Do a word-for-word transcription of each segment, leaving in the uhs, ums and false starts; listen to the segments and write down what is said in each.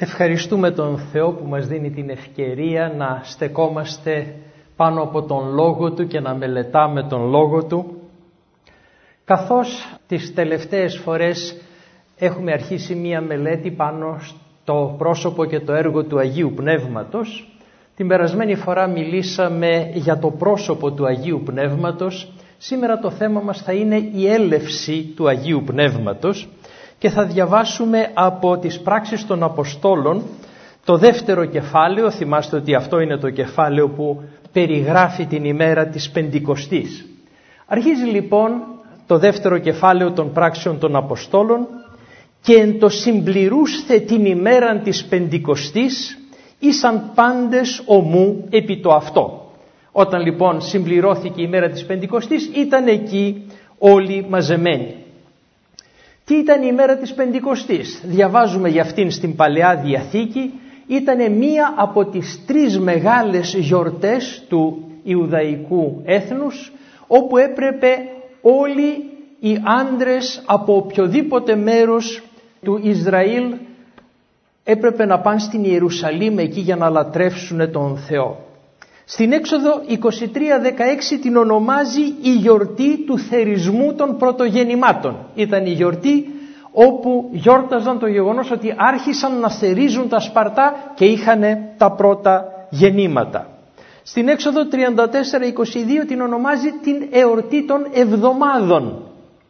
Ευχαριστούμε τον Θεό που μας δίνει την ευκαιρία να στεκόμαστε πάνω από τον Λόγο Του και να μελετάμε τον Λόγο Του, καθώς τις τελευταίες φορές έχουμε αρχίσει μία μελέτη πάνω στο πρόσωπο και το έργο του Αγίου Πνεύματος. Την περασμένη φορά μιλήσαμε για το πρόσωπο του Αγίου Πνεύματος. Σήμερα το θέμα μας θα είναι η έλευση του Αγίου Πνεύματος και θα διαβάσουμε από τις πράξεις των Αποστόλων το δεύτερο κεφάλαιο. Θυμάστε ότι αυτό είναι το κεφάλαιο που περιγράφει την ημέρα της Πεντηκοστής. Αρχίζει λοιπόν το δεύτερο κεφάλαιο των πράξεων των Αποστόλων και εν το συμπληρούσθε την ημέραν της Πεντηκοστής ήσαν πάντες ομού επί το αυτό. Όταν λοιπόν συμπληρώθηκε η ημέρα της Πεντηκοστής ήταν εκεί όλοι μαζεμένοι. Τι ήταν η ημέρα της Πεντηκοστής? Διαβάζουμε για αυτήν στην Παλαιά Διαθήκη. Ήταν μία από τις τρεις μεγάλες γιορτές του Ιουδαϊκού έθνους, όπου έπρεπε όλοι οι άντρες από οποιοδήποτε μέρος του Ισραήλ έπρεπε να πάνε στην Ιερουσαλήμ εκεί για να λατρεύσουν τον Θεό. Στην Έξοδο είκοσι τρία δεκαέξι την ονομάζει η γιορτή του θερισμού των πρωτογεννημάτων. Ήταν η γιορτή όπου γιόρταζαν το γεγονός ότι άρχισαν να θερίζουν τα σπαρτά και είχαν τα πρώτα γεννήματα. Στην Έξοδο τριάντα τέσσερα είκοσι δύο την ονομάζει την εορτή των εβδομάδων.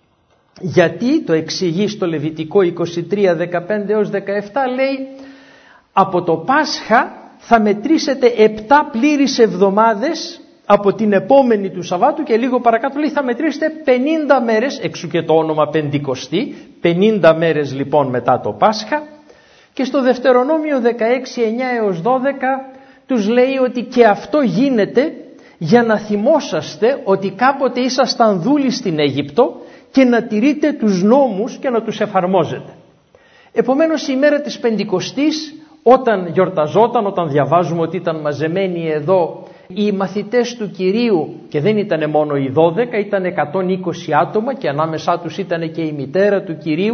Γιατί το εξηγεί στο Λεβιτικό είκοσι τρία δεκαπέντε έως δεκαεπτά, λέει από το Πάσχα θα μετρήσετε επτά πλήρεις εβδομάδες από την επόμενη του Σαββάτου και λίγο παρακάτω λέει θα μετρήσετε πενήντα μέρες, εξού και το όνομα Πεντηκοστή, πενήντα μέρες λοιπόν μετά το Πάσχα. Και στο Δευτερονόμιο δεκαέξι εννιά έως δώδεκα τους λέει ότι και αυτό γίνεται για να θυμόσαστε ότι κάποτε ήσασταν δούλοι στην Αίγυπτο και να τηρείτε τους νόμους και να τους εφαρμόζετε. Επομένως η ημέρα της Πεντηκοστής, όταν γιορταζόταν, όταν διαβάζουμε ότι ήταν μαζεμένοι εδώ οι μαθητές του Κυρίου, και δεν ήταν μόνο οι δώδεκα, ήταν εκατόν είκοσι άτομα και ανάμεσά τους ήταν και η μητέρα του Κυρίου.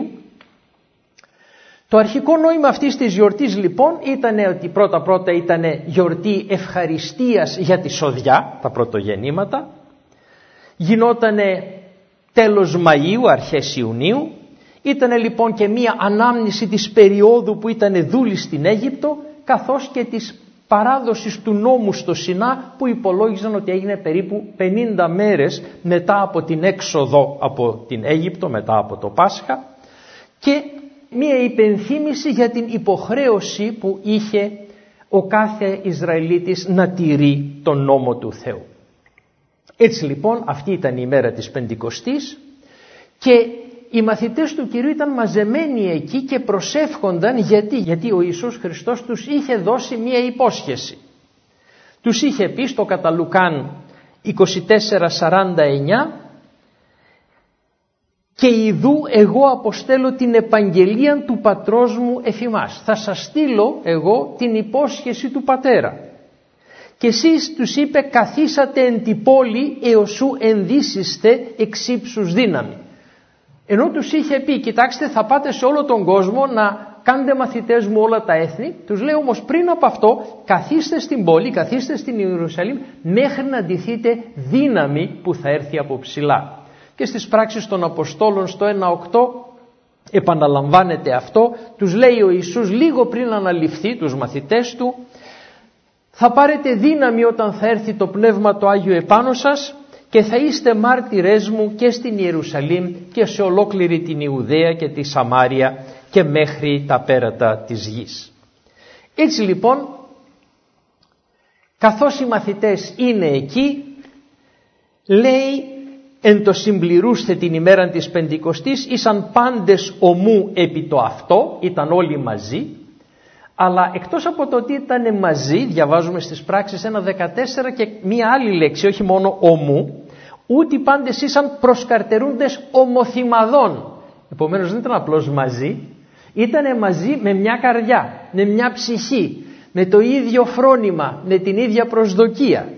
Το αρχικό νόημα αυτής της γιορτής λοιπόν ήταν ότι πρώτα πρώτα ήταν γιορτή ευχαριστίας για τη σοδιά, τα πρωτογεννήματα. Γινότανε τέλος Μαΐου, αρχές Ιουνίου. Ήτανε λοιπόν και μία ανάμνηση της περίοδου που ήταν δούλοι στην Αίγυπτο, καθώς και της παράδοσης του νόμου στο Σινά, που υπολόγιζαν ότι έγινε περίπου πενήντα μέρες μετά από την έξοδο από την Αίγυπτο, μετά από το Πάσχα, και μία υπενθύμηση για την υποχρέωση που είχε ο κάθε Ισραηλίτης να τηρεί τον νόμο του Θεού. Έτσι λοιπόν αυτή ήταν η ημέρα της Πεντηκοστής και οι μαθητές του Κυρίου ήταν μαζεμένοι εκεί και προσεύχονταν. Γιατί, γιατί ο Ιησούς Χριστός τους είχε δώσει μία υπόσχεση. Τους είχε πει στο κατά Λουκάν είκοσι τέσσερα σαράντα εννιά «Και ιδού εγώ αποστέλω την επαγγελία του πατρός μου εφ' ημάς». Θα σας στείλω εγώ την υπόσχεση του πατέρα. Και εσείς τους είπε καθίσατε εν τη πόλη έως σου ενδύσιστε εξ ύψους δύναμη. Ενώ τους είχε πει κοιτάξτε θα πάτε σε όλο τον κόσμο να κάνετε μαθητές μου όλα τα έθνη, τους λέει όμως πριν από αυτό καθίστε στην πόλη, καθίστε στην Ιερουσαλήμ μέχρι να ντυθείτε δύναμη που θα έρθει από ψηλά. Και στις πράξεις των Αποστόλων στο ένα οκτώ επαναλαμβάνεται αυτό, τους λέει ο Ιησούς λίγο πριν αναληφθεί τους μαθητές του, θα πάρετε δύναμη όταν θα έρθει το Πνεύμα το Άγιο επάνω σας και θα είστε μάρτυρές μου και στην Ιερουσαλήμ και σε ολόκληρη την Ιουδαία και τη Σαμάρια και μέχρι τα πέρατα της γης. Έτσι λοιπόν, καθώς οι μαθητές είναι εκεί, λέει εν το συμπληρούσθε την ημέρα της Πεντηκοστής ήσαν πάντες ομού επί το αυτό, ήταν όλοι μαζί. Αλλά εκτός από το ότι ήταν μαζί, διαβάζουμε στις πράξεις ένα δεκατέσσερα και μία άλλη λέξη, όχι μόνο ομού, ούτε οι πάντες ήσαν προσκαρτερούντες ομοθυμαδών. Επομένως δεν ήταν απλώς μαζί, ήταν μαζί με μια καρδιά, με μια ψυχή, με το ίδιο φρόνημα, με την ίδια προσδοκία.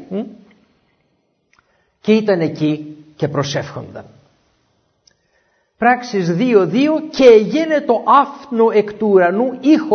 Και ήταν εκεί και προσεύχονταν. Πράξεις δύο δύο «Και εγένετο άφνο εκ του ουρανού ήχος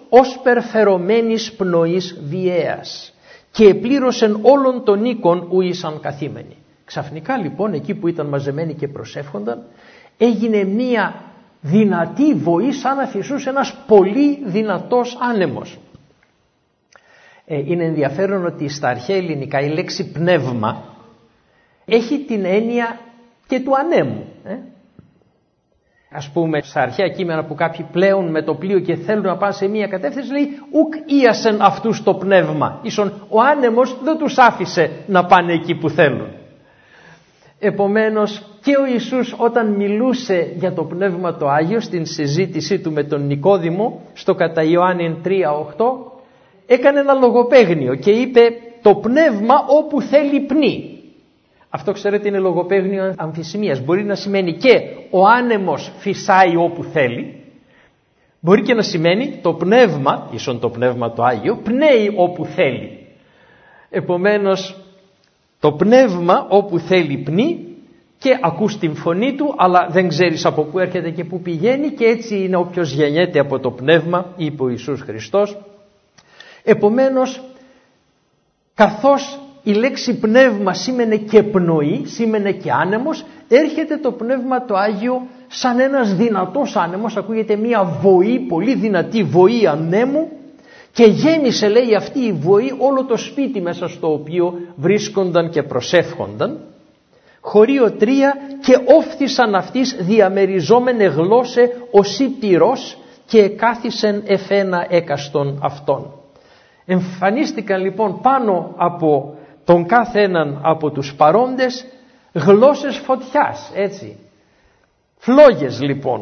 ως περφερωμένης πνοής βιαίας και επλήρωσεν όλων των οίκων ου ήσαν καθήμενοι. Ξαφνικά λοιπόν εκεί που ήταν μαζεμένοι και προσεύχονταν έγινε μία δυνατή βοή, σαν να φυσούσε ένας πολύ δυνατός άνεμος. Ε, είναι ενδιαφέρον ότι στα αρχαία ελληνικά η λέξη πνεύμα έχει την έννοια και του ανέμου. Ε. Ας πούμε στα αρχαία κείμενα που κάποιοι πλέουν με το πλοίο και θέλουν να πάνε σε μία κατεύθυνση, λέει ουκ ίασεν αυτούς το πνεύμα. Ίσον ο άνεμος δεν τους άφησε να πάνε εκεί που θέλουν. Επομένως και ο Ιησούς όταν μιλούσε για το Πνεύμα το Άγιο στην συζήτησή του με τον Νικόδημο στο κατά Ιωάννην τρία οκτώ έκανε ένα λογοπαίγνιο και είπε το πνεύμα όπου θέλει πνί. Αυτό ξέρετε είναι λογοπαίγνιο αμφισημίας. Μπορεί να σημαίνει και ο άνεμος φυσάει όπου θέλει, μπορεί και να σημαίνει το πνεύμα, ίσον το Πνεύμα το Άγιο, πνέει όπου θέλει. Επομένως το πνεύμα όπου θέλει πνί και ακούς την φωνή του, αλλά δεν ξέρεις από πού έρχεται και πού πηγαίνει, και έτσι είναι όποιος γεννιέται από το πνεύμα, είπε ο Ιησούς Χριστός. Επομένως, καθώς η λέξη πνεύμα σήμαινε και πνοή, σήμαινε και άνεμος, έρχεται το Πνεύμα το Άγιο σαν ένας δυνατός άνεμος, ακούγεται μια βοή, πολύ δυνατή βοή ανέμου, και γέμισε, λέει, αυτή η βοή όλο το σπίτι μέσα στο οποίο βρίσκονταν και προσεύχονταν. Χωρίο τρία, και όφθησαν αυτής διαμεριζόμενε γλώσσε οσί πυρός και εκάθισεν εφένα έκαστον αυτών. Εμφανίστηκαν λοιπόν πάνω από τον κάθε έναν από τους παρόντες γλώσσες φωτιάς, έτσι. Φλόγες λοιπόν.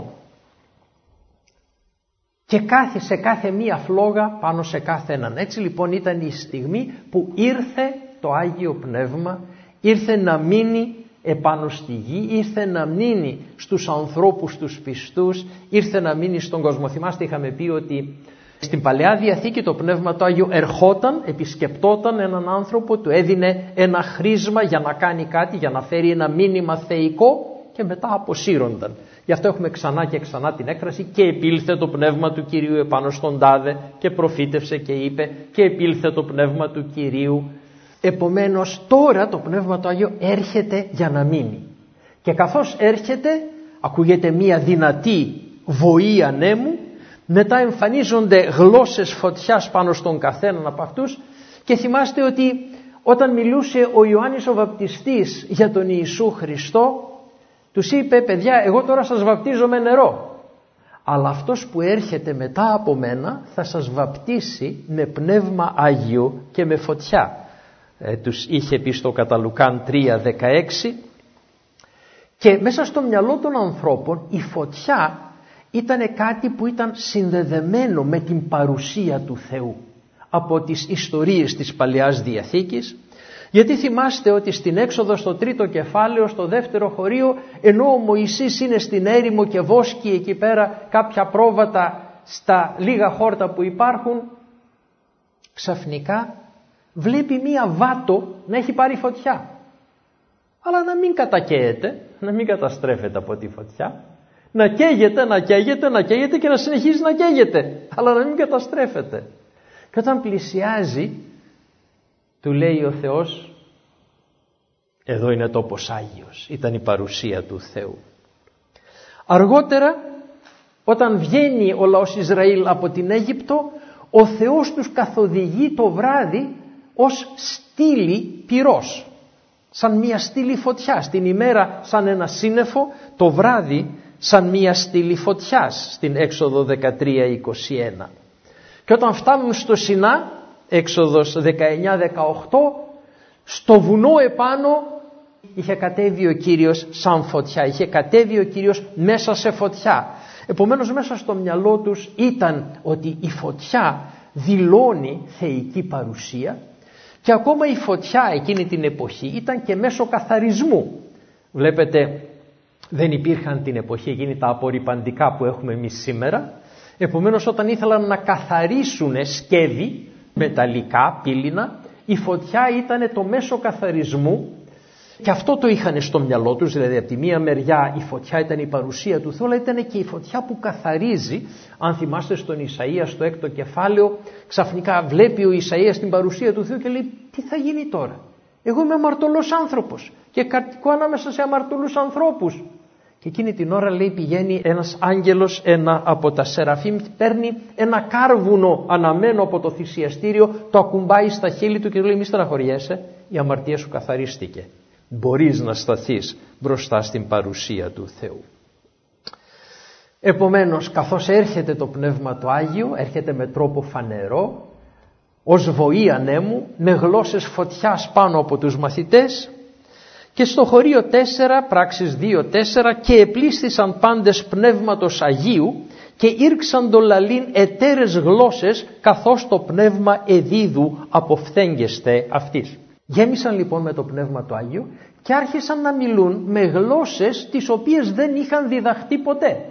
Και κάθισε κάθε μία φλόγα πάνω σε κάθε έναν. Έτσι λοιπόν ήταν η στιγμή που ήρθε το Άγιο Πνεύμα, ήρθε να μείνει επάνω στη γη, ήρθε να μείνει στους ανθρώπους τους πιστούς, ήρθε να μείνει στον κόσμο. Θυμάστε, είχαμε πει ότι στην Παλαιά Διαθήκη το Πνεύμα το Άγιο ερχόταν, επισκεπτόταν έναν άνθρωπο, του έδινε ένα χρήσμα για να κάνει κάτι, για να φέρει ένα μήνυμα θεϊκό, και μετά αποσύρονταν. Γι' αυτό έχουμε ξανά και ξανά την έκφραση και επήλθε το Πνεύμα του Κυρίου επάνω στον τάδε και προφήτευσε και είπε και επήλθε το Πνεύμα του Κυρίου. Επομένως τώρα το Πνεύμα το Άγιο έρχεται για να μείνει. Και καθώς έρχεται ακούγεται μια δυνατή βοή ανέμου, μετά εμφανίζονται γλώσσες φωτιάς πάνω στον καθέναν από αυτούς, και θυμάστε ότι όταν μιλούσε ο Ιωάννης ο Βαπτιστής για τον Ιησού Χριστό, τους είπε, παιδιά, εγώ τώρα σας βαπτίζω με νερό, αλλά αυτός που έρχεται μετά από μένα θα σας βαπτίσει με Πνεύμα Άγιο και με φωτιά. Ε, τους είχε πει στο κατά Λουκάν τρία δεκαέξι, και μέσα στο μυαλό των ανθρώπων η φωτιά ήταν κάτι που ήταν συνδεδεμένο με την παρουσία του Θεού από τις ιστορίες της Παλαιάς Διαθήκης. Γιατί θυμάστε ότι στην Έξοδο στο τρίτο κεφάλαιο, στο δεύτερο χωρίο, ενώ ο Μωυσής είναι στην έρημο και βόσκει εκεί πέρα κάποια πρόβατα στα λίγα χόρτα που υπάρχουν, ξαφνικά βλέπει μία βάτο να έχει πάρει φωτιά. Αλλά να μην κατακαίεται, να μην καταστρέφεται από τη φωτιά, να καίγεται, να καίγεται, να καίγεται και να συνεχίζει να καίγεται, αλλά να μην καταστρέφεται. Και όταν πλησιάζει, του λέει ο Θεός, εδώ είναι τόπος Άγιος. Ήταν η παρουσία του Θεού. Αργότερα, όταν βγαίνει ο λαός Ισραήλ από την Αίγυπτο, ο Θεός τους καθοδηγεί το βράδυ ως στήλη πυρός, σαν μια στήλη φωτιάς. Την ημέρα σαν ένα σύννεφο, το βράδυ σαν μια στήλη φωτιάς, στην Έξοδο δεκατρία είκοσι ένα. Και όταν φτάνουν στο Σινά, Έξοδος δεκαεννιά δεκαοκτώ, στο βουνό επάνω είχε κατέβει ο Κύριος σαν φωτιά, είχε κατέβει ο Κύριος μέσα σε φωτιά. Επομένως μέσα στο μυαλό τους ήταν ότι η φωτιά δηλώνει θεϊκή παρουσία, και ακόμα η φωτιά εκείνη την εποχή ήταν και μέσω καθαρισμού. Βλέπετε, δεν υπήρχαν την εποχή εκείνη τα απορρυπαντικά που έχουμε εμείς σήμερα. Επομένως όταν ήθελαν να καθαρίσουν σκεύη, μεταλλικά, πύληνα, η φωτιά ήταν το μέσο καθαρισμού, Και αυτό το είχαν στο μυαλό τους, δηλαδή από τη μία μεριά η φωτιά ήταν η παρουσία του Θεού, αλλά ήταν και η φωτιά που καθαρίζει. Αν θυμάστε στον Ισαΐα στο έκτο κεφάλαιο, ξαφνικά βλέπει ο Ισαΐας την παρουσία του Θεού και λέει, τι θα γίνει τώρα? Εγώ είμαι αμαρτωλός άνθρωπος και κατοικώ ανάμεσα σε αμαρτωλούς ανθρώπους. Και εκείνη την ώρα, λέει, πηγαίνει ένας άγγελος, ένα από τα Σεραφείμ, παίρνει ένα κάρβουνο αναμένο από το θυσιαστήριο, το ακουμπάει στα χείλη του και του λέει, μη στεναχωριέσαι, η αμαρτία σου καθαρίστηκε. Μπορείς να σταθείς μπροστά στην παρουσία του Θεού. Επομένως, καθώς έρχεται το Πνεύμα το Άγιο, έρχεται με τρόπο φανερό, ως βοή ανέμου, με γλώσσες φωτιάς πάνω από τους μαθητές, και στο χωρίο τέσσερα, πράξεις δύο τέσσερα, και επλήσθησαν πάντες Πνεύματος Αγίου και ήρξαν το λαλήν εταίρες γλώσσες, καθώς το Πνεύμα εδίδου αποφθέγγεστε αυτής. Γέμισαν λοιπόν με το Πνεύμα το Άγιο και άρχισαν να μιλούν με γλώσσες τις οποίες δεν είχαν διδαχτεί ποτέ.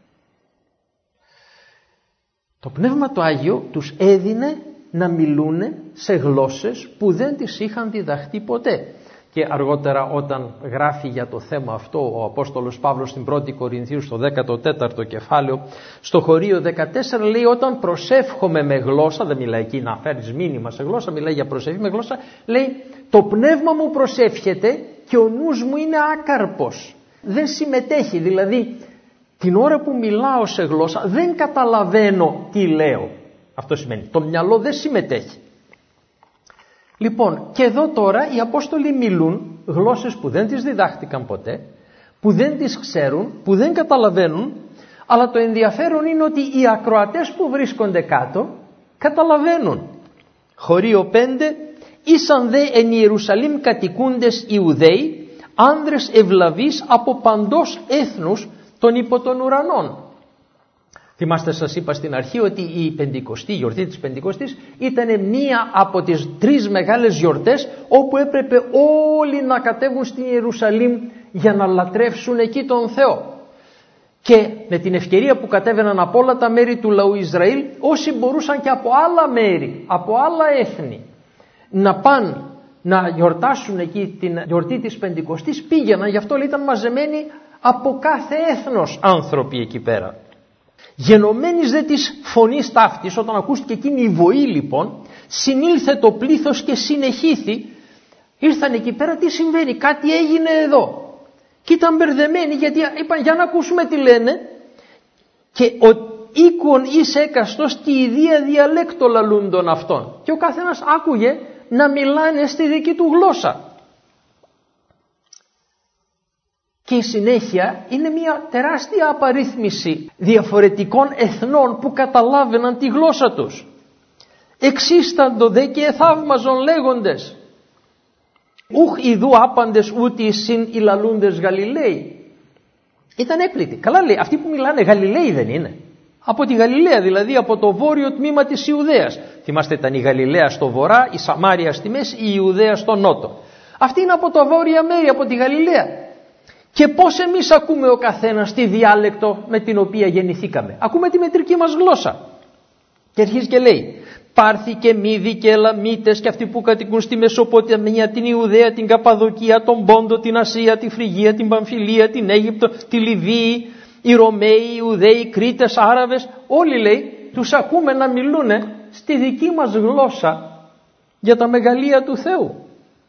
Το Πνεύμα το Άγιο τους έδινε να μιλούν σε γλώσσες που δεν τις είχαν διδαχτεί ποτέ. Και αργότερα, όταν γράφει για το θέμα αυτό ο Απόστολος Παύλος στην πρώτη Κορινθίου στο δέκατο τέταρτο κεφάλαιο, στο χωρίο δεκατέσσερα, λέει, όταν προσεύχομαι με γλώσσα, δεν μιλάει εκεί να φέρεις μήνυμα σε γλώσσα, μιλάει για προσευχή με γλώσσα, λέει, το πνεύμα μου προσεύχεται και ο νους μου είναι άκαρπος. Δεν συμμετέχει, δηλαδή την ώρα που μιλάω σε γλώσσα δεν καταλαβαίνω τι λέω. Αυτό σημαίνει, το μυαλό δεν συμμετέχει. Λοιπόν, και εδώ τώρα οι Απόστολοι μιλούν γλώσσες που δεν τις διδάχτηκαν ποτέ, που δεν τις ξέρουν, που δεν καταλαβαίνουν, αλλά το ενδιαφέρον είναι ότι οι ακροατές που βρίσκονται κάτω καταλαβαίνουν. Χωρίο πέντε, ήσαν δε εν Ιερουσαλήμ κατοικούντες Ιουδαίοι, άνδρες ευλαβείς από παντός έθνους των υπό των ουρανών. Θυμάστε, σας είπα στην αρχή ότι η Πεντηκοστή, η γιορτή της Πεντηκοστής ήταν μία από τις τρεις μεγάλες γιορτές όπου έπρεπε όλοι να κατέβουν στην Ιερουσαλήμ για να λατρεύσουν εκεί τον Θεό. Και με την ευκαιρία που κατέβαιναν από όλα τα μέρη του λαού Ισραήλ, όσοι μπορούσαν και από άλλα μέρη, από άλλα έθνη, να πάνε να γιορτάσουν εκεί την γιορτή της Πεντηκοστής, πήγαιναν, γι' αυτό ήταν μαζεμένοι από κάθε έθνος άνθρωποι εκεί πέρα. Γενομένης δε της φωνής ταύτης, όταν ακούστηκε εκείνη η βοή λοιπόν, συνήλθε το πλήθος και συνεχήθη. Ήρθαν εκεί πέρα, τι συμβαίνει, κάτι έγινε εδώ. Και ήταν μπερδεμένοι, γιατί είπαν, για να ακούσουμε τι λένε. Και ο οίκον εις έκαστος τη ιδία διαλέκτο λαλούντων αυτών. Και ο καθένας άκουγε να μιλάνε στη δική του γλώσσα. Και η συνέχεια είναι μια τεράστια απαρίθμηση διαφορετικών εθνών που καταλάβαιναν τη γλώσσα τους. Εξίσταντο δε και εθαύμαζον λέγοντες, ουχ ιδού άπαντες ούτι συν οι λαλούντες Γαλιλαίοι. Ήταν έκπληκτοι. Καλά, λέει, αυτοί που μιλάνε Γαλιλαίοι δεν είναι? Από τη Γαλιλαία, δηλαδή από το βόρειο τμήμα της Ιουδαίας. Θυμάστε, ήταν η Γαλιλαία στο βορρά, η Σαμάρια στη μέση, η Ιουδαία στο νότο. Αυτή είναι από τα βόρεια μέρη, από τη Γαλιλαία. Και πώς εμείς ακούμε ο καθένας τη διάλεκτο με την οποία γεννηθήκαμε? Ακούμε τη μετρική μας γλώσσα. Και αρχίζει και λέει, Πάρθη και Μίδη και Ελαμίτες και αυτοί που κατοικούν στη Μεσοποταμία, την Ιουδαία, την Καπαδοκία, τον Πόντο, την Ασία, τη Φρυγία, την Παμφιλία, την Αίγυπτο, τη Λιβύη, οι Ρωμαίοι, οι Ιουδαίοι, οι Κρήτες, Άραβες, όλοι, λέει, τους ακούμε να μιλούν στη δική μας γλώσσα για τα μεγαλεία του Θεού.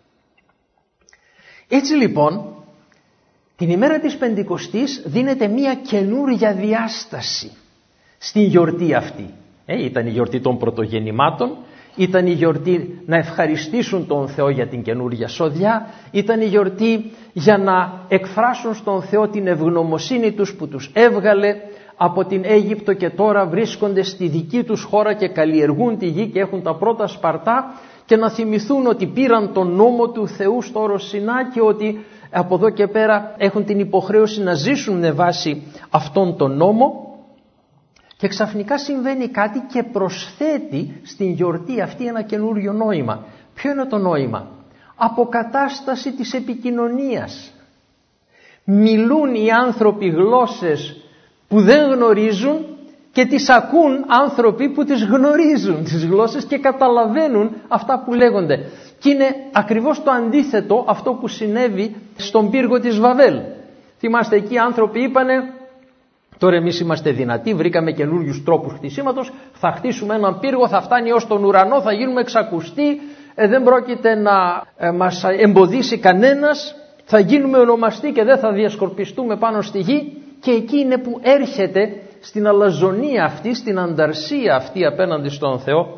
Έτσι λοιπόν, την ημέρα της Πεντηκοστής δίνεται μία καινούρια διάσταση στην γιορτή αυτή. Ε, ήταν η γιορτή των πρωτογεννημάτων, ήταν η γιορτή να ευχαριστήσουν τον Θεό για την καινούρια σοδιά, ήταν η γιορτή για να εκφράσουν στον Θεό την ευγνωμοσύνη τους που τους έβγαλε από την Αίγυπτο και τώρα βρίσκονται στη δική τους χώρα και καλλιεργούν τη γη και έχουν τα πρώτα σπαρτά, και να θυμηθούν ότι πήραν τον νόμο του Θεού στο όρος Σινά και ότι από εδώ και πέρα έχουν την υποχρέωση να ζήσουν με βάση αυτόν τον νόμο. Και ξαφνικά συμβαίνει κάτι και προσθέτει στην γιορτή αυτή ένα καινούριο νόημα. Ποιο είναι το νόημα? Αποκατάσταση της επικοινωνίας. Μιλούν οι άνθρωποι γλώσσες που δεν γνωρίζουν και τις ακούν άνθρωποι που τις γνωρίζουν τις γλώσσες και καταλαβαίνουν αυτά που λέγονται. Και είναι ακριβώς το αντίθετο αυτό που συνέβη στον πύργο της Βαβέλ. Θυμάστε, εκεί οι άνθρωποι είπανε, τώρα εμείς είμαστε δυνατοί, βρήκαμε καινούριους τρόπους χτισήματος, θα χτίσουμε έναν πύργο, θα φτάνει ως τον ουρανό, θα γίνουμε εξακουστοί, ε, δεν πρόκειται να ε, μας εμποδίσει κανένας, θα γίνουμε ονομαστοί και δεν θα διασκορπιστούμε πάνω στη γη. Και εκεί είναι που έρχεται στην αλαζονία αυτή, στην ανταρσία αυτή απέναντι στον Θεό,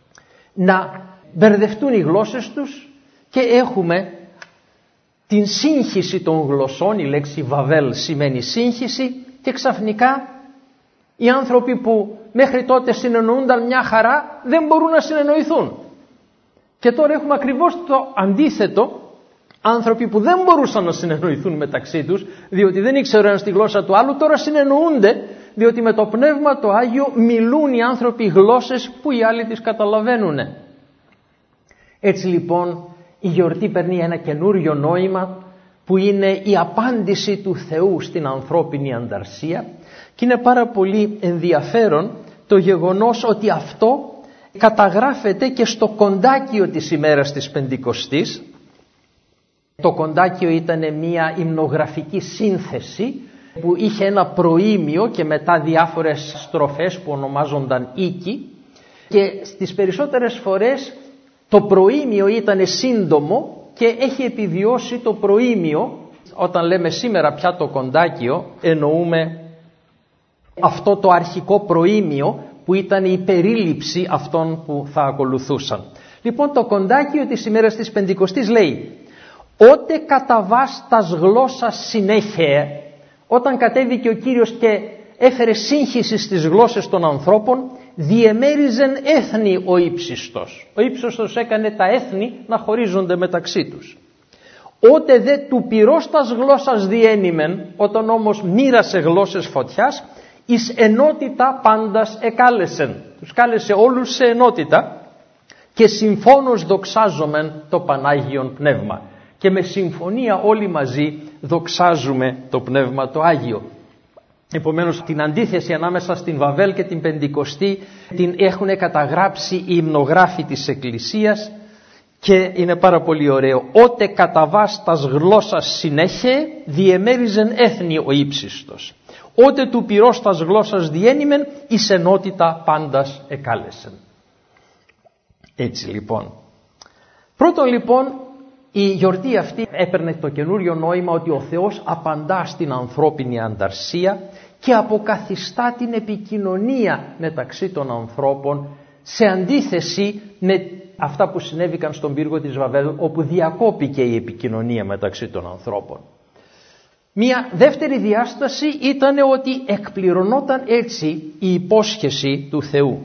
να μπερδευτούν οι γλώσσες τους και έχουμε την σύγχυση των γλωσσών. Η λέξη Βαβέλ σημαίνει σύγχυση και ξαφνικά οι άνθρωποι που μέχρι τότε συνεννοούνταν μια χαρά δεν μπορούν να συνεννοηθούν. Και τώρα έχουμε ακριβώς το αντίθετο, άνθρωποι που δεν μπορούσαν να συνεννοηθούν μεταξύ τους διότι δεν ήξεραν τη γλώσσα του άλλου, τώρα συνεννοούνται διότι με το Πνεύμα το Άγιο μιλούν οι άνθρωποι γλώσσες που οι άλλοι τις καταλαβαίνουν. Έτσι λοιπόν η γιορτή παίρνει ένα καινούριο νόημα που είναι η απάντηση του Θεού στην ανθρώπινη ανταρσία, και είναι πάρα πολύ ενδιαφέρον το γεγονός ότι αυτό καταγράφεται και στο κοντάκιο της ημέρας της Πεντηκοστής. Το κοντάκιο ήταν μια υμνογραφική σύνθεση που είχε ένα προήμιο και μετά διάφορες στροφές που ονομάζονταν οίκοι, και στις περισσότερες φορές το προήμιο ήταν σύντομο και έχει επιβιώσει το προήμιο. Όταν λέμε σήμερα πια το κοντάκιο, εννοούμε αυτό το αρχικό προήμιο που ήταν η περίληψη αυτών που θα ακολουθούσαν. Λοιπόν, το κοντάκιο της ημέρας της Πεντηκοστής λέει: «Ότε καταβάς τας γλώσσας συνέχεια», όταν κατέβηκε ο Κύριος και έφερε σύγχυση στις γλώσσες των ανθρώπων, διεμέριζεν έθνη ο ύψιστος. Ο ύψιστος έκανε τα έθνη να χωρίζονται μεταξύ τους. «Ότε δε του πυρός τας γλώσσας διένυμεν», όταν όμως μοίρασε γλώσσες φωτιάς, «εις ενότητα πάντας εκάλεσεν». Τους κάλεσε όλους σε ενότητα, «και συμφώνως δοξάζομεν το Πανάγιον Πνεύμα». Και με συμφωνία όλοι μαζί δοξάζουμε το Πνεύμα το Άγιο. Επομένως την αντίθεση ανάμεσα στην Βαβέλ και την Πεντηκοστή την έχουν καταγράψει οι υμνογράφοι της Εκκλησίας και είναι πάρα πολύ ωραίο. «Ότε καταβάς τας γλώσσας συνέχεια, διεμέριζεν έθνη ο ύψιστος. Ότε του πυρός τας γλώσσας διένυμεν, εις ενότητα πάντας εκάλεσεν». Έτσι λοιπόν. Πρώτον λοιπόν, η γιορτή αυτή έπαιρνε το καινούριο νόημα ότι ο Θεός απαντά στην ανθρώπινη ανταρσία και αποκαθιστά την επικοινωνία μεταξύ των ανθρώπων, σε αντίθεση με αυτά που συνέβηκαν στον πύργο της Βαβέλ, όπου διακόπηκε η επικοινωνία μεταξύ των ανθρώπων. Μία δεύτερη διάσταση ήταν ότι εκπληρωνόταν έτσι η υπόσχεση του Θεού,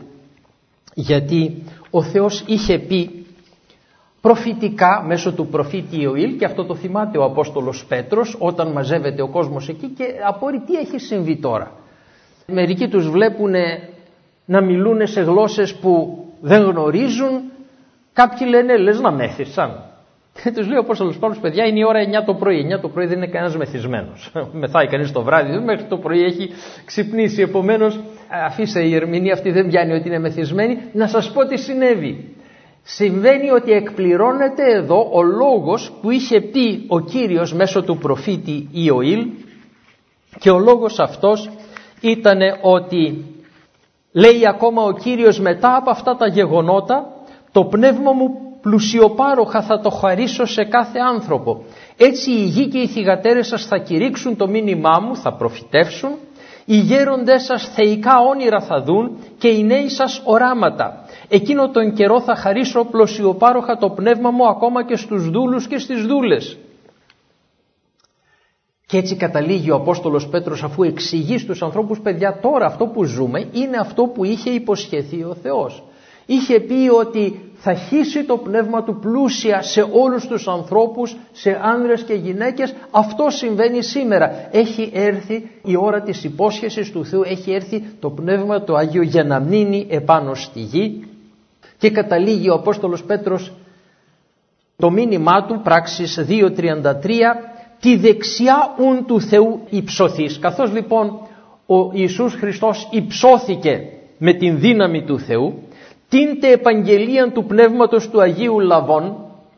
γιατί ο Θεός είχε πει προφητικά μέσω του προφήτη Ιωήλ, και αυτό το θυμάται ο Απόστολος Πέτρος όταν μαζεύεται ο κόσμος εκεί και απορεί τι έχει συμβεί τώρα. Μερικοί τους βλέπουν να μιλούν σε γλώσσες που δεν γνωρίζουν, κάποιοι λένε λες να μέθησαν. Και τους λέει ο Απόστολος Παύλος: παιδιά, είναι η ώρα εννιά το πρωί, εννιά το πρωί δεν είναι κανένας μεθυσμένος. Μεθάει κανείς το βράδυ, μέχρι το πρωί έχει ξυπνήσει, επομένως αφήστε, η ερμηνεία αυτή δεν πιάνει ότι είναι μεθυσμένη. Να σας πω τι συνέβη. Συμβαίνει ότι εκπληρώνεται εδώ ο λόγος που είχε πει ο Κύριος μέσω του προφήτη Ιωήλ, και ο λόγος αυτός ήταν ότι λέει ακόμα ο Κύριος: μετά από αυτά τα γεγονότα το πνεύμα μου πλουσιοπάροχα θα το χαρίσω σε κάθε άνθρωπο. Έτσι η γη και οι θυγατέρες σας θα κηρύξουν το μήνυμά μου, θα προφητεύσουν, οι γέροντές σας θεϊκά όνειρα θα δουν και οι νέοι σας οράματα. Εκείνο τον καιρό θα χαρίσω πλουσιοπάροχα το πνεύμα μου ακόμα και στους δούλους και στις δούλες. Και έτσι καταλήγει ο Απόστολος Πέτρος, αφού εξηγεί στους ανθρώπους: παιδιά, τώρα αυτό που ζούμε είναι αυτό που είχε υποσχεθεί ο Θεός. Είχε πει ότι θα χύσει το πνεύμα του πλούσια σε όλους τους ανθρώπους, σε άνδρες και γυναίκες. Αυτό συμβαίνει σήμερα. Έχει έρθει η ώρα της υπόσχεσης του Θεού, έχει έρθει το πνεύμα το Άγιο για να μείνει επάνω στη γη. Και καταλήγει ο Απόστολος Πέτρος το μήνυμά του, Πράξεις δύο τριάντα τρία, «Τη δεξιά ουν του Θεού υψωθείς». Καθώς λοιπόν ο Ιησούς Χριστός υψώθηκε με την δύναμη του Θεού, «τίντε επαγγελίαν του Πνεύματος του Αγίου Λαβών»,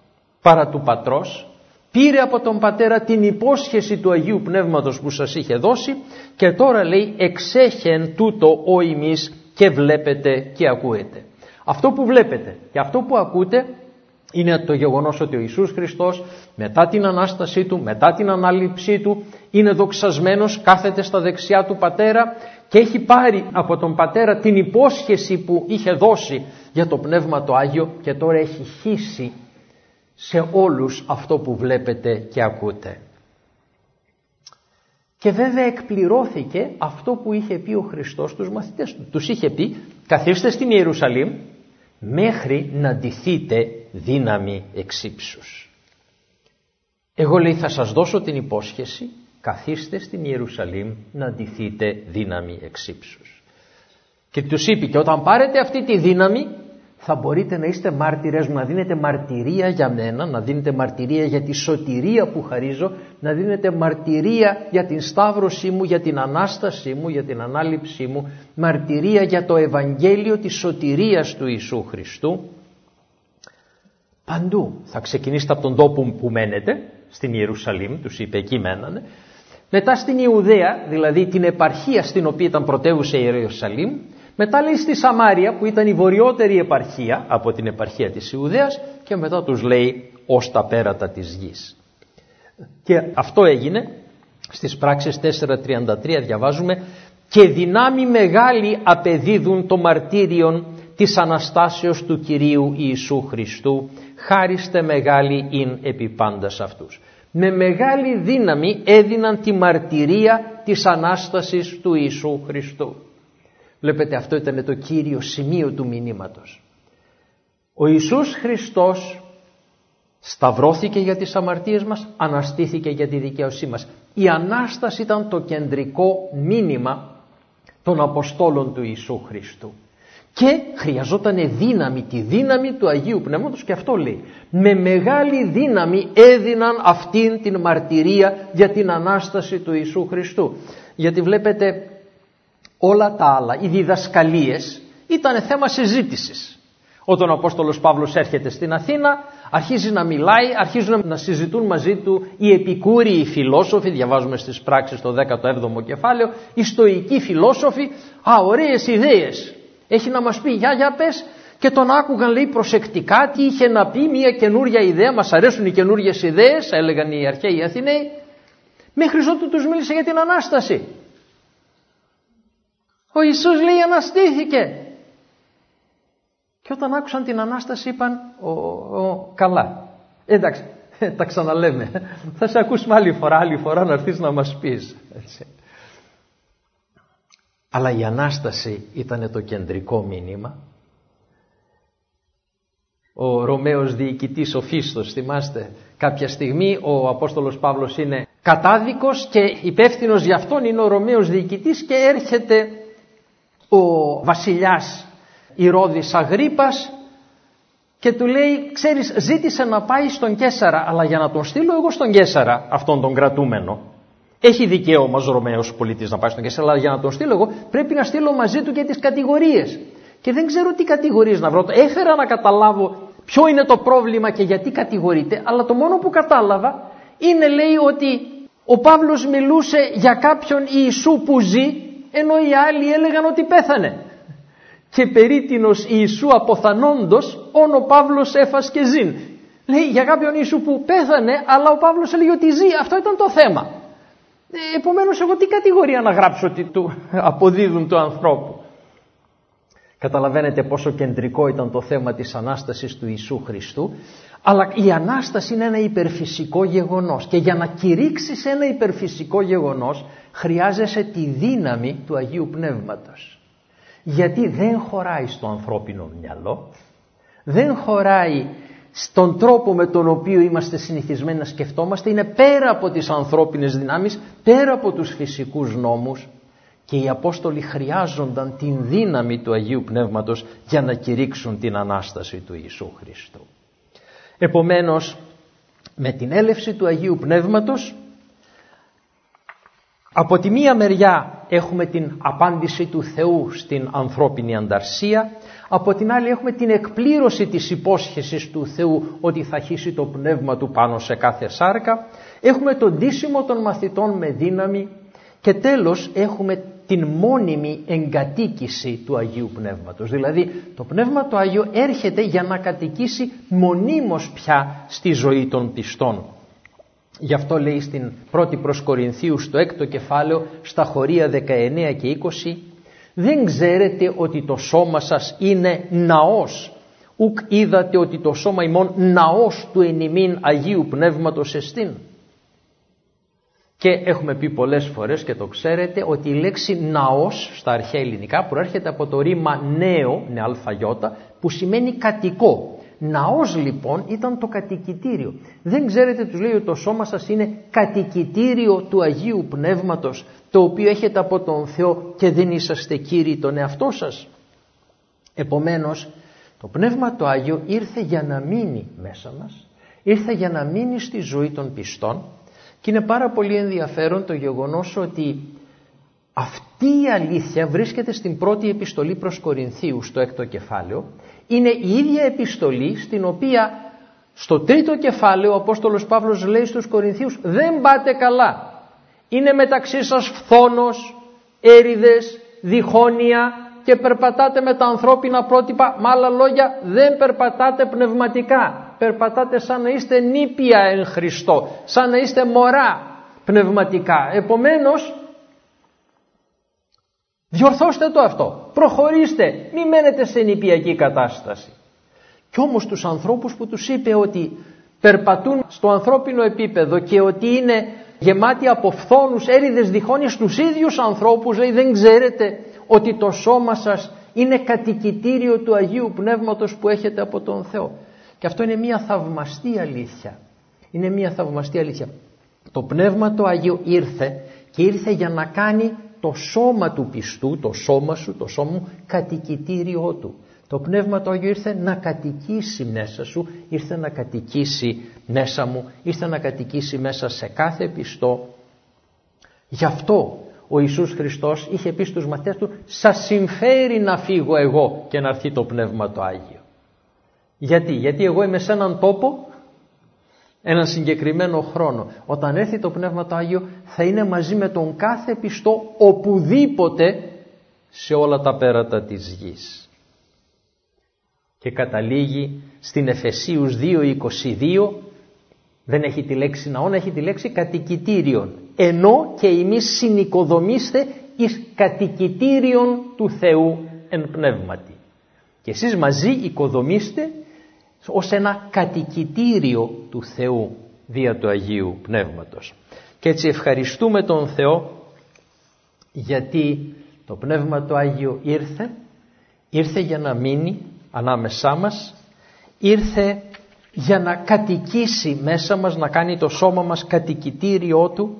παρά του Πατρός, πήρε από τον Πατέρα την υπόσχεση του Αγίου Πνεύματος που σας είχε δώσει και τώρα λέει εξέχεν τούτο ο ημείς και βλέπετε και ακούετε. Αυτό που βλέπετε και αυτό που ακούτε είναι το γεγονός ότι ο Ιησούς Χριστός μετά την Ανάστασή Του, μετά την Ανάληψή Του είναι δοξασμένος, κάθεται στα δεξιά του Πατέρα και έχει πάρει από τον Πατέρα την υπόσχεση που είχε δώσει για το Πνεύμα το Άγιο και τώρα έχει χύσει σε όλους αυτό που βλέπετε και ακούτε. Και βέβαια εκπληρώθηκε αυτό που είχε πει ο Χριστός στους μαθητές του. Τους είχε πει καθίστε στην Ιερουσαλήμ μέχρι να ντυθείτε δύναμη εξ ύψους. Εγώ λέει θα σας δώσω την υπόσχεση, καθίστε στην Ιερουσαλήμ να ντυθείτε δύναμη εξ ύψους. Και τους είπε και όταν πάρετε αυτή τη δύναμη θα μπορείτε να είστε μάρτυρες μου, να δίνετε μαρτυρία για μένα, να δίνετε μαρτυρία για τη σωτηρία που χαρίζω, να δίνετε μαρτυρία για την σταύρωσή μου, για την Ανάστασή μου, για την Ανάληψή μου, μαρτυρία για το Ευαγγέλιο της σωτηρίας του Ιησού Χριστού. Παντού. Θα ξεκινήσετε από τον τόπο που μένετε, στην Ιερουσαλήμ, τους είπε εκεί μένανε, μετά στην Ιουδαία, δηλαδή την επαρχία στην οποία ήταν πρωτεύουσα η Ιερουσαλήμ, μετά λέει στη Σαμάρια που ήταν η βορειότερη επαρχία από την επαρχία της Ιουδαίας και μετά τους λέει ως τα πέρατα της γης. Και αυτό έγινε στις πράξεις τέσσερα τριάντα τρία διαβάζουμε και δυνάμει μεγάλη απεδίδουν το μαρτύριον της Αναστάσεως του Κυρίου Ιησού Χριστού, χάριστε μεγάλη ειν επί πάντας αυτούς. Με μεγάλη δύναμη έδιναν τη μαρτυρία της Ανάστασης του Ιησού Χριστού. Βλέπετε αυτό ήταν το κύριο σημείο του μηνύματος. Ο Ιησούς Χριστός σταυρώθηκε για τις αμαρτίες μας, αναστήθηκε για τη δικαίωσή μας. Η Ανάσταση ήταν το κεντρικό μήνυμα των Αποστόλων του Ιησού Χριστού. Και χρειαζόταν δύναμη, τη δύναμη του Αγίου Πνεύματος και αυτό λέει. Με μεγάλη δύναμη έδιναν αυτήν την μαρτυρία για την Ανάσταση του Ιησού Χριστού. Γιατί βλέπετε όλα τα άλλα, οι διδασκαλίες ήταν θέμα συζήτησης. Όταν ο Απόστολος Παύλος έρχεται στην Αθήνα, αρχίζει να μιλάει, αρχίζουν να συζητούν μαζί του οι επικούριοι, οι φιλόσοφοι, διαβάζουμε στις πράξεις το δέκατο έβδομο κεφάλαιο, οι στοικοί φιλόσοφοι, α, ωραίες ιδέες. Έχει να μας πει, για για πες, και τον άκουγαν λέει προσεκτικά τι είχε να πει, μια καινούρια ιδέα, μας αρέσουν οι καινούριες ιδέες, έλεγαν οι αρχαίοι Αθηναίοι, μέχρι ότου τους μίλησε για την Ανάσταση. Ο Ιησούς λέει αναστήθηκε. Και όταν άκουσαν την Ανάσταση είπαν ο, ο, καλά. Εντάξει, τα ξαναλέμε. Θα σε ακούσουμε άλλη φορά, άλλη φορά να έρθεις να μας πεις. Έτσι. Αλλά η Ανάσταση ήταν το κεντρικό μήνυμα. Ο Ρωμαίος διοικητής, ο Φίστος, θυμάστε, κάποια στιγμή ο Απόστολος Παύλος είναι κατάδικος και υπεύθυνος για αυτόν είναι ο Ρωμαίος διοικητής και έρχεται ο βασιλιάς Ηρώδης Αγρίππας και του λέει, ξέρεις, ζήτησε να πάει στον Καίσαρα, αλλά για να τον στείλω εγώ στον Καίσαρα, αυτόν τον κρατούμενο, έχει δικαίωμα ως Ρωμαίος πολίτης να πάει στον Καίσαρα, αλλά για να τον στείλω εγώ πρέπει να στείλω μαζί του και τις κατηγορίες. Και δεν ξέρω τι κατηγορίες να βρω. Έφερα να καταλάβω ποιο είναι το πρόβλημα και γιατί κατηγορείται, αλλά το μόνο που κατάλαβα είναι, λέει, ότι ο Παύλος μιλούσε για κάποιον Ιησού που ζει, ενώ οι άλλοι έλεγαν ότι πέθανε. Και περίτινος Ιησού αποθανόντος, όν ο Παύλος έφας και ζήν. Λέει για κάποιον Ιησού που πέθανε, αλλά ο Παύλος έλεγε ότι ζει. Αυτό ήταν το θέμα. Ε, επομένως εγώ τι κατηγορία να γράψω ότι του αποδίδουν του ανθρώπου. Καταλαβαίνετε πόσο κεντρικό ήταν το θέμα της Ανάστασης του Ιησού Χριστού. Αλλά η Ανάσταση είναι ένα υπερφυσικό γεγονός. Και για να κηρύξεις ένα υπερφυσικό γεγονός χρειάζεσαι τη δύναμη του Αγίου Πνεύματος. Γιατί δεν χωράει στο ανθρώπινο μυαλό, δεν χωράει στον τρόπο με τον οποίο είμαστε συνηθισμένοι να σκεφτόμαστε, είναι πέρα από τις ανθρώπινες δυνάμεις, πέρα από τους φυσικούς νόμους και οι Απόστολοι χρειάζονταν την δύναμη του Αγίου Πνεύματος για να κηρύξουν την Ανάσταση του Ιησού Χριστού. Επομένως, με την έλευση του Αγίου Πνεύματος, από τη μία μεριά έχουμε την απάντηση του Θεού στην ανθρώπινη ανταρσία, από την άλλη έχουμε την εκπλήρωση της υπόσχεσης του Θεού ότι θα χύσει το πνεύμα του πάνω σε κάθε σάρκα, έχουμε το ντύσιμο των μαθητών με δύναμη και τέλος έχουμε την μόνιμη εγκατοίκηση του Αγίου Πνεύματος. Δηλαδή το Πνεύμα το Άγιο έρχεται για να κατοικήσει μονίμως πια στη ζωή των πιστών. Γι' αυτό λέει στην πρώτη προς Κορινθίους στο έκτο κεφάλαιο στα χωρία δεκαεννέα και είκοσι, δεν ξέρετε ότι το σώμα σας είναι ναός, ουκ είδατε ότι το σώμα ημών ναός του εν ημίν Αγίου Πνεύματος εστίν. Και έχουμε πει πολλές φορές και το ξέρετε ότι η λέξη ναός στα αρχαία ελληνικά προέρχεται από το ρήμα νέο, νεαλφαγιώτα, που σημαίνει κατοικό. Ναός λοιπόν ήταν το κατοικητήριο. Δεν ξέρετε, τους λέει, ότι το σώμα σας είναι κατοικητήριο του Αγίου Πνεύματος, το οποίο έχετε από τον Θεό και δεν είσαστε κύριοι τον εαυτό σας. Επομένως, το Πνεύμα το Άγιο ήρθε για να μείνει μέσα μας, ήρθε για να μείνει στη ζωή των πιστών και είναι πάρα πολύ ενδιαφέρον το γεγονός ότι αυτή η αλήθεια βρίσκεται στην πρώτη επιστολή προς Κορινθίους στο έκτο κεφάλαιο. Είναι η ίδια επιστολή στην οποία στο τρίτο κεφάλαιο ο Απόστολος Παύλος λέει στους Κορινθίους δεν πάτε καλά. Είναι μεταξύ σας φθόνος, έρηδες, διχόνοια και περπατάτε με τα ανθρώπινα πρότυπα. Με άλλα λόγια δεν περπατάτε πνευματικά. Περπατάτε σαν να είστε νήπια εν Χριστώ, σαν να είστε μωρά πνευματικά. Επομένως, διορθώστε το αυτό, προχωρήστε, μην μένετε σε νηπιακή κατάσταση. Κι όμως τους ανθρώπους που τους είπε ότι περπατούν στο ανθρώπινο επίπεδο και ότι είναι γεμάτοι από φθόνους, έρηδες, διχόνοιες, στους ίδιους ανθρώπους λέει δεν ξέρετε ότι το σώμα σας είναι κατοικητήριο του Αγίου Πνεύματος που έχετε από τον Θεό. Και αυτό είναι μια θαυμαστή αλήθεια. Είναι μια θαυμαστή αλήθεια. Το Πνεύμα το Άγιο ήρθε και ήρθε για να κάνει το σώμα του πιστού, το σώμα σου, το σώμα μου, κατοικητήριό του. Το Πνεύμα το Άγιο ήρθε να κατοικήσει μέσα σου, ήρθε να κατοικήσει μέσα μου, ήρθε να κατοικήσει μέσα σε κάθε πιστό. Γι' αυτό ο Ιησούς Χριστός είχε πει στους μαθητές του, σας συμφέρει να φύγω εγώ και να έρθει το Πνεύμα το Άγιο. Γιατί, γιατί εγώ είμαι σε έναν τόπο, έναν συγκεκριμένο χρόνο. Όταν έρθει το Πνεύμα το Άγιο θα είναι μαζί με τον κάθε πιστό οπουδήποτε σε όλα τα πέρατα της γης. Και καταλήγει στην Εφεσίους δύο είκοσι δύο, δεν έχει τη λέξη ναόν, έχει τη λέξη κατοικητήριον. Ενώ και εμείς συνοικοδομήστε εις κατοικητήριον του Θεού εν πνεύματι. Και εσείς μαζί οικοδομήστε ως ένα κατοικητήριο του Θεού δια του Αγίου Πνεύματος. Και έτσι ευχαριστούμε τον Θεό γιατί το Πνεύμα το Άγιο ήρθε, ήρθε για να μείνει ανάμεσά μας, ήρθε για να κατοικήσει μέσα μας, να κάνει το σώμα μας κατοικητήριό του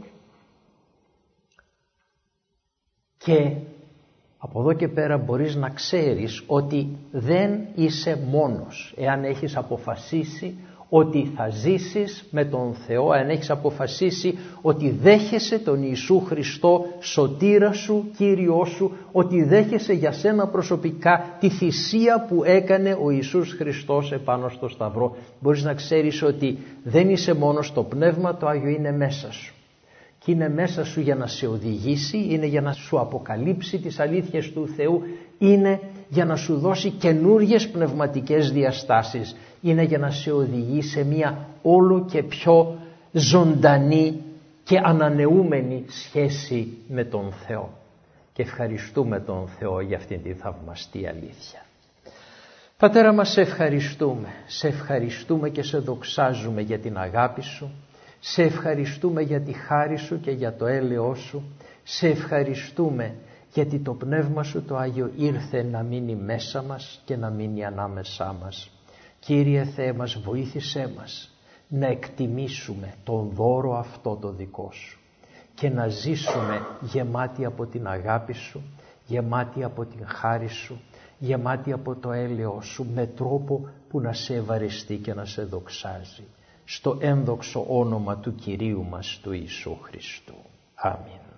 και από εδώ και πέρα μπορείς να ξέρεις ότι δεν είσαι μόνος εάν έχεις αποφασίσει ότι θα ζήσεις με τον Θεό, αν έχεις αποφασίσει ότι δέχεσαι τον Ιησού Χριστό σωτήρα σου, Κύριό σου, ότι δέχεσαι για σένα προσωπικά τη θυσία που έκανε ο Ιησούς Χριστός επάνω στο Σταυρό. Μπορείς να ξέρεις ότι δεν είσαι μόνος, το Πνεύμα το Άγιο είναι μέσα σου. Και είναι μέσα σου για να σε οδηγήσει, είναι για να σου αποκαλύψει τις αλήθειες του Θεού, είναι για να σου δώσει καινούριες πνευματικές διαστάσεις, είναι για να σε οδηγεί σε μια όλο και πιο ζωντανή και ανανεούμενη σχέση με τον Θεό. Και ευχαριστούμε τον Θεό για αυτήν την θαυμαστή αλήθεια. Πατέρα μας, σε ευχαριστούμε, σε ευχαριστούμε και σε δοξάζουμε για την αγάπη σου. Σε ευχαριστούμε για τη χάρη σου και για το έλεος σου. Σε ευχαριστούμε γιατί το Πνεύμα σου το Άγιο ήρθε να μείνει μέσα μας και να μείνει ανάμεσά μας. Κύριε Θεέ μας, βοήθησέ μας να εκτιμήσουμε τον δώρο αυτό το δικό σου και να ζήσουμε γεμάτοι από την αγάπη σου, γεμάτοι από την χάρη σου, γεμάτοι από το έλεος σου, με τρόπο που να σε ευαριστεί και να σε δοξάζει. Στο ένδοξο όνομα του Κυρίου μας του Ιησού Χριστού. Αμήν.